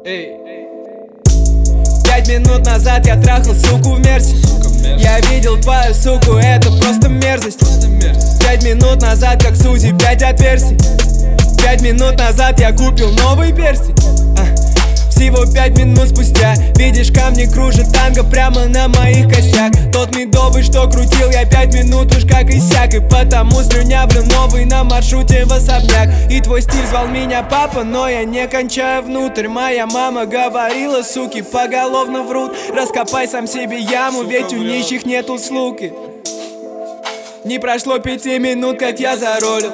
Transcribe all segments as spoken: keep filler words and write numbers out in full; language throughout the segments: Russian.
Эй. Пять минут назад я трахал суку в мерсе. Я видел твою суку, это просто мерзость. Пять минут назад, как Сузи, пять отверстий. Пять минут назад я купил новый перстень. Всего пять минут спустя видишь, камни кружат танго прямо на моих костях. Тот медовый, что крутил я пять минут уж как иссяк. И потому слюнявлю новый на маршруте в особняк. И твой стиль звал меня папа, но я не кончаю внутрь. Моя мама говорила, суки поголовно врут. Раскопай сам себе яму, ведь у нищих нету слуг. Не прошло пяти минут, как я заролил.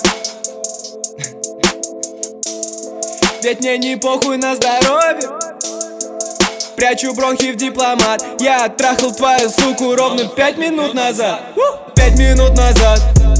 Ведь мне не похуй на здоровье. Прячу бронхи в дипломат. Я оттрахал твою суку ровно пять минут назад. Пять минут назад.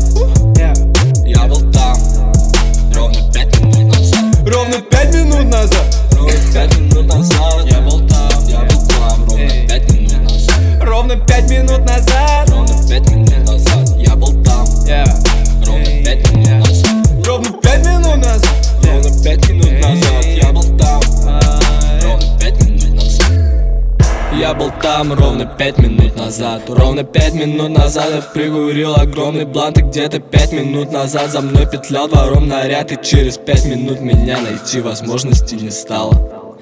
Я был там ровно пять минут назад. Ровно пять минут назад. Ровно пять минут назад. Я был там, я был там ровно пять минут назад. Ровно пять минут назад. Ровно пять минут назад. Я был там. Ровно пять минут назад. Ровно пять минут назад. Ровно пять минут назад. Я был там. Ровно пять минут назад. Я был там ровно пять минут назад. Ровно пять минут назад я прикурил огромный блант. И где-то пять минут назад за мной петлял двором наряд. И через пять минут меня найти возможности не стало.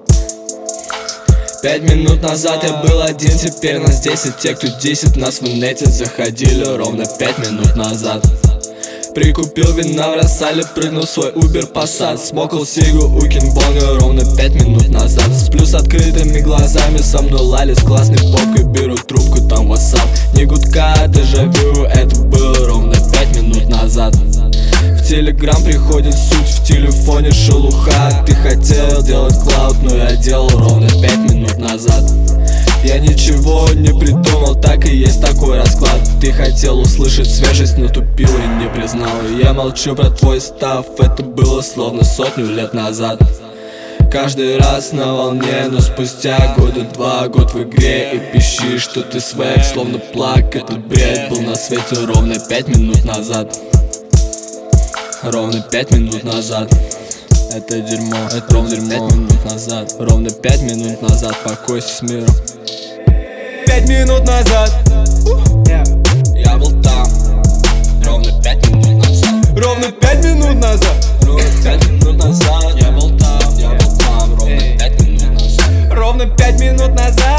Пять минут назад я был один, теперь нас десять. Те, кто десять нас в инете заходили ровно пять минут назад. Прикупил вина в Рассале, прыгнул в свой Uber Passat. Смокал сигу у Кингбонга ровно пять минут назад. Сплю с открытыми глазами, со мной лали с классной попкой. Беру трубку, там WhatsApp. Не гудка, дежавю, это было ровно пять минут назад. В Телеграм приходит суть, в телефоне шелуха. Ты хотел делать клауд, но я делал ровно пять минут назад. Я ничего не придумал, так и есть такой расклад. Ты хотел услышать свежесть, но тупил и не признал. Я молчу про твой став, это было словно сотню лет назад. Каждый раз на волне, но спустя года два, год в игре. И пищишь, что ты свек, словно плак. Этот бред был на свете ровно пять минут назад. Ровно пять минут назад. Это дерьмо, это ровно пять минут назад. Ровно пять минут назад, покойся с миром. Пять минут назад. Я был там ровно пять минут назад. Ровно пять минут назад. Ровно пять минут назад. Я был там, я был там ровно пять минут назад. Ровно пять минут назад.